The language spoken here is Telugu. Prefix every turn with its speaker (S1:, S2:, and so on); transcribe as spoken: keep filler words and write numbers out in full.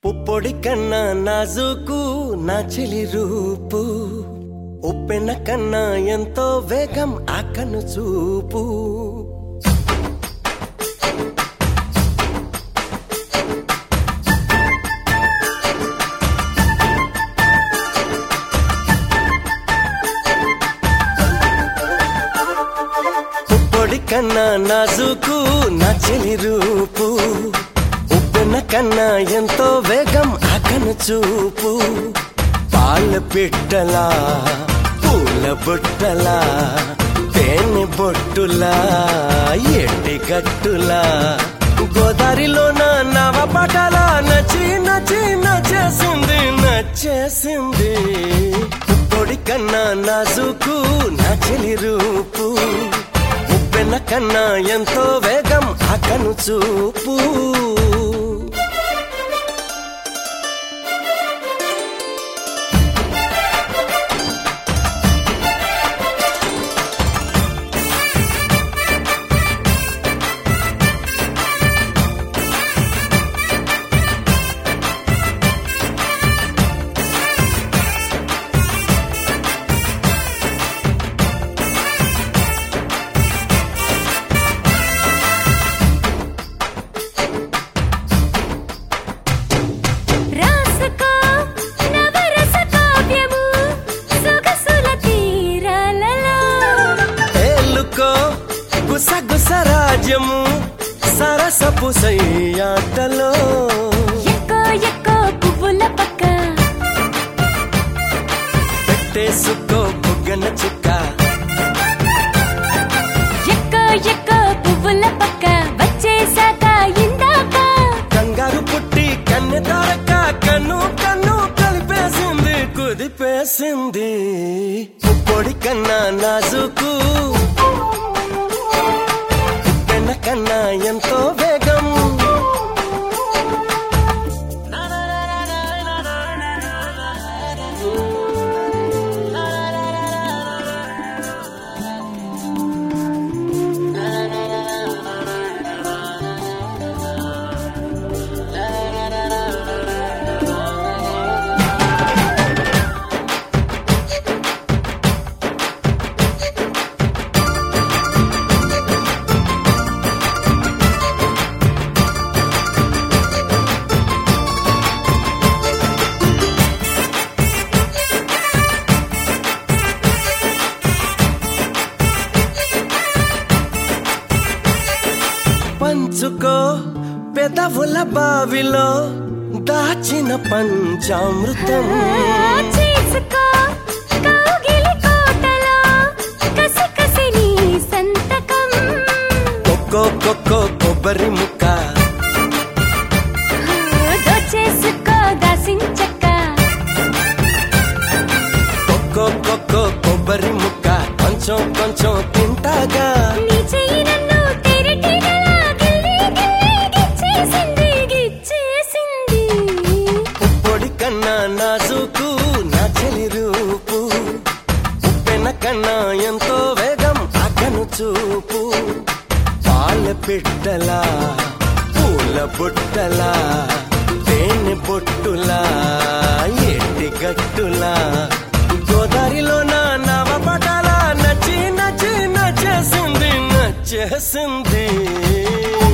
S1: పుప్పొడి కన్నా నాజుకు నా చెలి రూపు, ఉప్పెన కన్నా ఎంతో వేగం ఆ కను చూపు. పుప్పొడి కన్నా నాజుకు నా చెలి రూపు, ఉప్పెన కన్నా ఎంతో వేగం ఆ కను చూపు. పాల పిట్టలా పూల బుట్టలా తేనె బొట్టులా ఎట్టి గట్టులా గోదారిలో నా నవ పటలా నచ్చి నచ్చి నచ్చేసింది నచ్చేసింది. పుప్పొడి కన్నా నాజుకు నా చెలి రూపు, ఉప్పెన కన్నా ఎంతో వేగం ఆ కను చూపు. గుసగుస రాజ్యము సరసపు సయ్యాటలో
S2: ఎక్కో ఎక్కో పువ్వుల పక్క
S1: పెట్టేసుకో బుగ్గన చుక్క.
S2: ఎక్కో ఎక్కో పువ్వుల పక్క వచ్చేసాక ఇందాక
S1: కంగారు పుట్టి కన్నె తారక కన్ను కన్ను కలిపేసింది కుదిపేసింది. పుప్పొడి కన్నా నాజుకు, కన్నా ఎంతో వేగం. పంచుకో పెదవుల బావిలో దాచిన పంచామృతం,
S2: చేసుకో కౌగిలి కోటలో కసి కసి నీ సంతకం.
S1: కొక్కో కొక్కో కొబ్బరి ముక్క
S2: దోచేసుకో దాసించక్క.
S1: కొక్కో కొక్కో కొబ్బరి ముక్క కొంచెం కొంచెం తింటాగా.
S2: నీ చెయ్యి నన్ను తెరటినలా గిల్లి గిల్లి గిచ్చేసింది గిచ్చేసింది.
S1: పుప్పొడి కన్నా నాజుకు నా చెలి రూపు, ఉప్పెన కన్నా ఎంతో వేగం ఆ కను చూపు. పాల పిట్టలా పూల బుట్టలా తేనె బొట్టులా ఎట్టి గట్టులా గోదారిలో నా నవ పటాలా నచ్చి నచ్చి నచ్చేసింది నచ్చేసింది.